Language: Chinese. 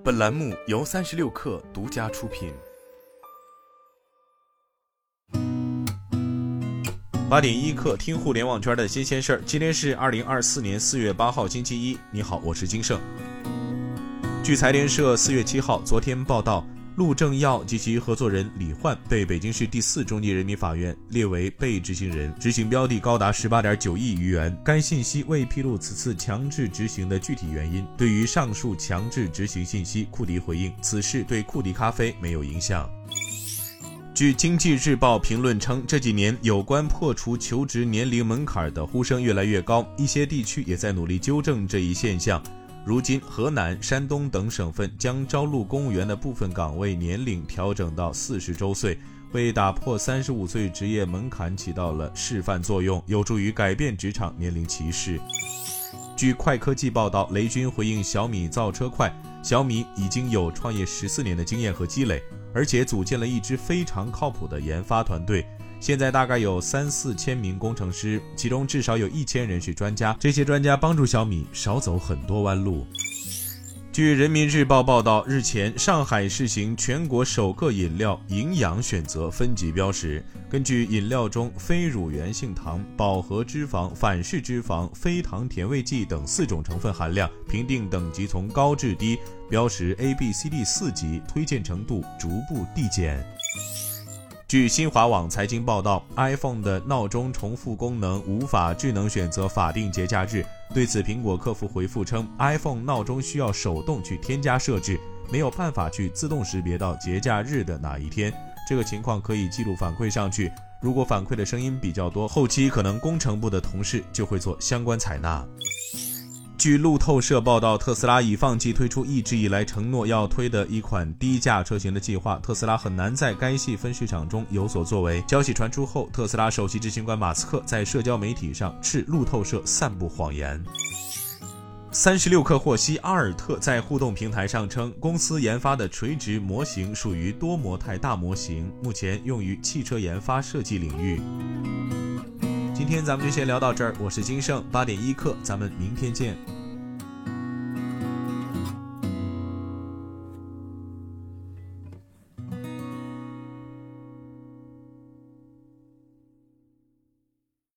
本栏目由36氪独家出品。8点1刻，听互联网圈的新鲜事儿。今天是2024年4月8号星期一。你好，我是金盛。据财联社4月7号昨天报道，陆正耀及其合作人李焕被北京市第4中级人民法院列为被执行人，执行标的高达 18.9 亿余元。该信息未披露此次强制执行的具体原因。对于上述强制执行信息，库迪回应此事对库迪咖啡没有影响。据经济日报评论称，这几年有关破除求职年龄门槛的呼声越来越高，一些地区也在努力纠正这一现象。如今河南、山东等省份将招录公务员的部分岗位年龄调整到40周岁，为打破35岁职业门槛起到了示范作用，有助于改变职场年龄歧视。据快科技报道，雷军回应小米造车快，小米已经有创业14年的经验和积累，而且组建了一支非常靠谱的研发团队，现在大概有3-4千名工程师，其中至少有1000人是专家，这些专家帮助小米少走很多弯路。据人民日报报道，日前上海试行全国首个饮料营养选择分级标识，根据饮料中非乳源性糖、饱和脂肪、反式脂肪、非糖甜味剂等4种成分含量，评定等级从高至低，标识 A、B、C、D 4级，推荐程度逐步递减。据新华网财经报道， iPhone 的闹钟重复功能无法智能选择法定节假日，对此苹果客服回复称， iPhone 闹钟需要手动去添加设置，没有办法去自动识别到节假日的哪一天，这个情况可以记录反馈上去，如果反馈的声音比较多，后期可能工程部的同事就会做相关采纳。据路透社报道，特斯拉已放弃推出一直以来承诺要推的一款低价车型的计划，特斯拉很难在该细分市场中有所作为。消息传出后，特斯拉首席执行官马斯克在社交媒体上斥路透社散布谎言。36氪获悉，阿尔特在互动平台上称，公司研发的垂直模型属于多模态大模型，目前用于汽车研发设计领域。今天咱们就先聊到这儿，我是金盛，8点1刻，咱们明天见。